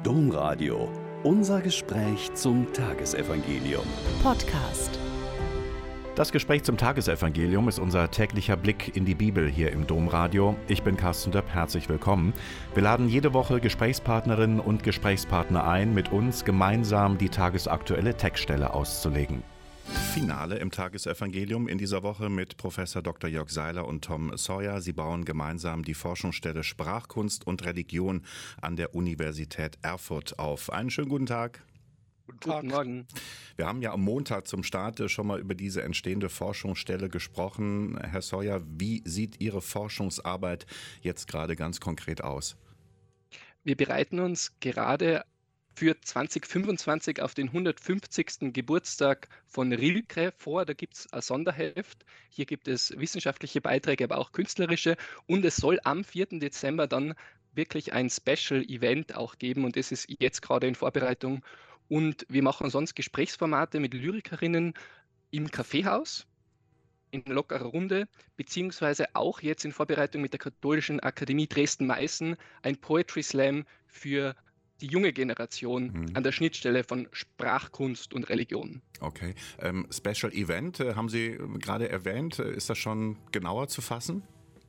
Domradio. Unser Gespräch zum Tagesevangelium. Podcast. Das Gespräch zum Tagesevangelium ist unser täglicher Blick in die Bibel hier im Domradio. Ich bin Carsten Döpp, herzlich willkommen. Wir laden jede Woche Gesprächspartnerinnen und Gesprächspartner ein, mit uns gemeinsam die tagesaktuelle Textstelle auszulegen. Finale im Tagesevangelium in dieser Woche mit Professor Dr. Jörg Seiler und Tom Sawyer. Sie bauen gemeinsam die Forschungsstelle Sprachkunst und Religion an der Universität Erfurt auf. Einen schönen guten Tag. Guten Morgen. Wir haben ja am Montag zum Start schon mal über diese entstehende Forschungsstelle gesprochen. Herr Sawyer, wie sieht Ihre Forschungsarbeit jetzt gerade ganz konkret aus? Wir bereiten uns gerade für 2025 auf den 150. Geburtstag von Rilke vor. Da gibt es ein Sonderheft. Hier gibt es wissenschaftliche Beiträge, aber auch künstlerische. Und es soll am 4. Dezember dann wirklich ein Special-Event auch geben. Und das ist jetzt gerade in Vorbereitung. Und wir machen sonst Gesprächsformate mit Lyrikerinnen im Kaffeehaus in lockerer Runde, beziehungsweise auch jetzt in Vorbereitung mit der Katholischen Akademie Dresden-Meißen ein Poetry Slam für die junge Generation an der Schnittstelle von Sprachkunst und Religion. Okay. Special Event, haben Sie gerade erwähnt. Ist das schon genauer zu fassen?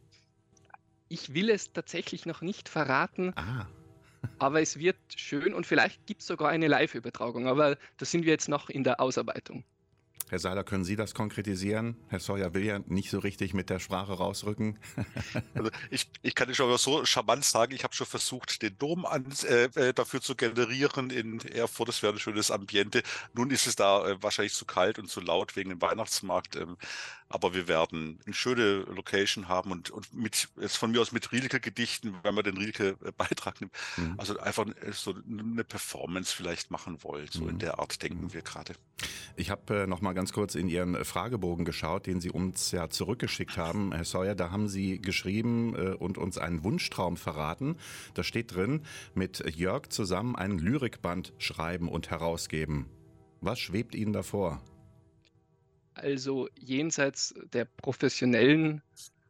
Ich will es tatsächlich noch nicht verraten, aber es wird schön und vielleicht gibt es sogar eine Live-Übertragung, aber da sind wir jetzt noch in der Ausarbeitung. Herr Seiler, können Sie das konkretisieren? Herr Sawyer will ja nicht so richtig mit der Sprache rausrücken. Also ich kann schon so charmant sagen, ich habe schon versucht, den Dom dafür zu generieren in Erfurt. Das wäre ein schönes Ambiente. Nun ist es da wahrscheinlich zu kalt und zu laut wegen dem Weihnachtsmarkt. Aber wir werden eine schöne Location haben und mit jetzt von mir aus mit Rilke-Gedichten, wenn man den Rilke-Beitrag nimmt. Also einfach so eine Performance vielleicht machen wollen. So in der Art denken wir gerade. Ich habe noch mal ganz kurz in Ihren Fragebogen geschaut, den Sie uns ja zurückgeschickt haben. Herr Sawyer, da haben Sie geschrieben und uns einen Wunschtraum verraten. Da steht drin, mit Jörg zusammen einen Lyrikband schreiben und herausgeben. Was schwebt Ihnen davor? Also jenseits der professionellen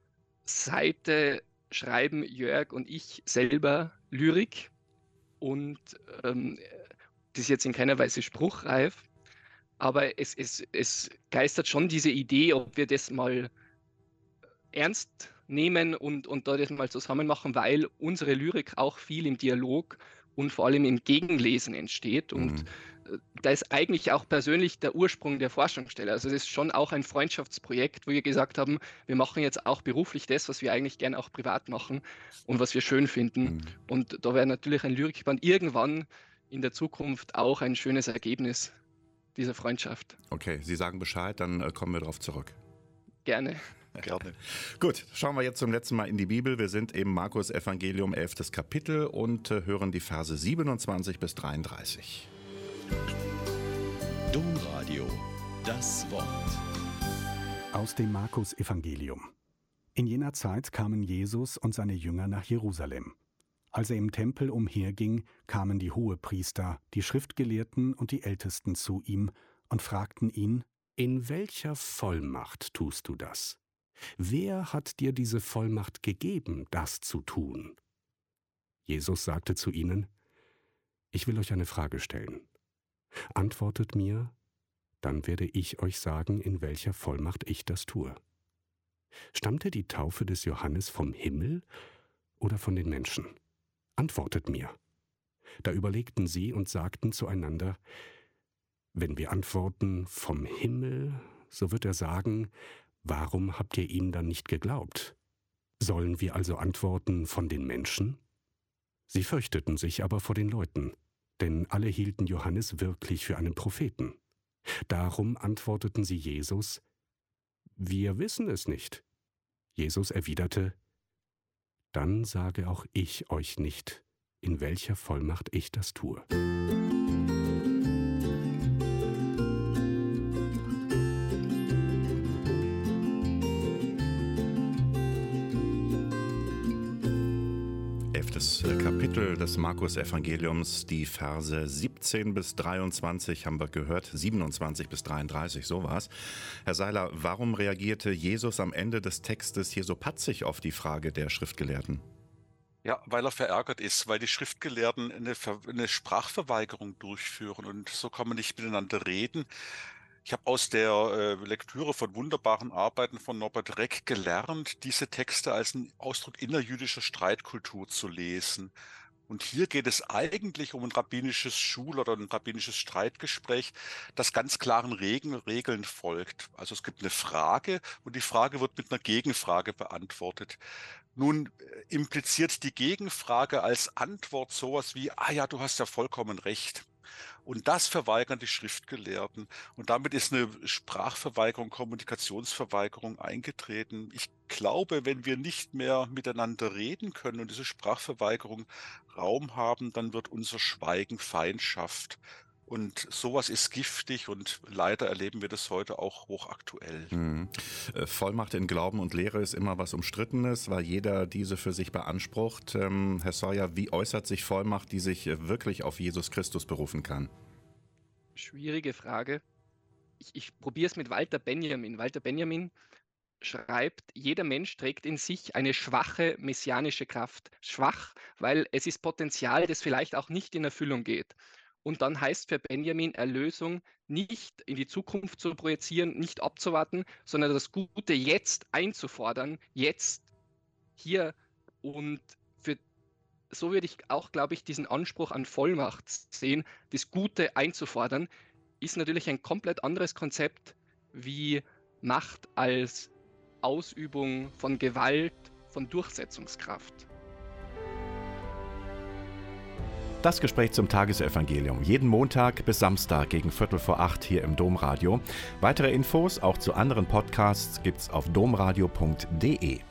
Seite schreiben Jörg und ich selber Lyrik und das ist jetzt in keiner Weise spruchreif, aber es geistert schon diese Idee, ob wir das mal ernst nehmen und da das mal zusammen machen, weil unsere Lyrik auch viel im Dialog und vor allem im Gegenlesen entsteht. Und da ist eigentlich auch persönlich der Ursprung der Forschungsstelle. Also das ist schon auch ein Freundschaftsprojekt, wo wir gesagt haben, wir machen jetzt auch beruflich das, was wir eigentlich gerne auch privat machen und was wir schön finden. Und da wäre natürlich ein Lyrikband irgendwann in der Zukunft auch ein schönes Ergebnis dieser Freundschaft. Okay, Sie sagen Bescheid, dann kommen wir darauf zurück. Gerne. Gerne. Gut, schauen wir jetzt zum letzten Mal in die Bibel. Wir sind im Markus Evangelium 11. Kapitel und hören die Verse 27 bis 33. Domradio. Das Wort. Aus dem Markus Evangelium. In jener Zeit kamen Jesus und seine Jünger nach Jerusalem. Als er im Tempel umherging, kamen die Hohepriester, die Schriftgelehrten und die Ältesten zu ihm und fragten ihn: In welcher Vollmacht tust du das? Wer hat dir diese Vollmacht gegeben, das zu tun? Jesus sagte zu ihnen: Ich will euch eine Frage stellen. Antwortet mir, dann werde ich euch sagen, in welcher Vollmacht ich das tue. Stammte die Taufe des Johannes vom Himmel oder von den Menschen? Antwortet mir. Da überlegten sie und sagten zueinander: Wenn wir antworten vom Himmel, so wird er sagen: Warum habt ihr ihm dann nicht geglaubt? Sollen wir also antworten von den Menschen? Sie fürchteten sich aber vor den Leuten, denn alle hielten Johannes wirklich für einen Propheten. Darum antworteten sie Jesus: Wir wissen es nicht. Jesus erwiderte: Dann sage auch ich euch nicht, in welcher Vollmacht ich das tue. Kapitel des Markus-Evangeliums, die Verse 17 bis 23 haben wir gehört, 27 bis 33, so war's. Herr Seiler, warum reagierte Jesus am Ende des Textes hier so patzig auf die Frage der Schriftgelehrten? Ja, weil er verärgert ist, weil die Schriftgelehrten eine Sprachverweigerung durchführen und so kann man nicht miteinander reden. Ich habe aus der Lektüre von wunderbaren Arbeiten von Norbert Reck gelernt, diese Texte als einen Ausdruck innerjüdischer Streitkultur zu lesen. Und hier geht es eigentlich um ein rabbinisches oder ein rabbinisches Streitgespräch, das ganz klaren Regeln folgt. Also es gibt eine Frage und die Frage wird mit einer Gegenfrage beantwortet. Nun impliziert die Gegenfrage als Antwort sowas wie, ah ja, du hast ja vollkommen recht. Und das verweigern die Schriftgelehrten. Und damit ist eine Sprachverweigerung, Kommunikationsverweigerung eingetreten. Ich glaube, wenn wir nicht mehr miteinander reden können und diese Sprachverweigerung Raum haben, dann wird unser Schweigen Feindschaft. Und sowas ist giftig und leider erleben wir das heute auch hochaktuell. Vollmacht in Glauben und Lehre ist immer was Umstrittenes, weil jeder diese für sich beansprucht. Herr Sawyer, wie äußert sich Vollmacht, die sich wirklich auf Jesus Christus berufen kann? Schwierige Frage. Ich probiere es mit Walter Benjamin. Walter Benjamin schreibt, jeder Mensch trägt in sich eine schwache messianische Kraft. Schwach, weil es ist Potenzial, das vielleicht auch nicht in Erfüllung geht. Und dann heißt für Benjamin Erlösung nicht in die Zukunft zu projizieren, nicht abzuwarten, sondern das Gute jetzt einzufordern, jetzt, hier. Und so würde ich auch, glaube ich, diesen Anspruch an Vollmacht sehen, das Gute einzufordern, ist natürlich ein komplett anderes Konzept wie Macht als Ausübung von Gewalt, von Durchsetzungskraft. Das Gespräch zum Tagesevangelium. Jeden Montag bis Samstag gegen 7:45 hier im Domradio. Weitere Infos auch zu anderen Podcasts gibt's auf domradio.de.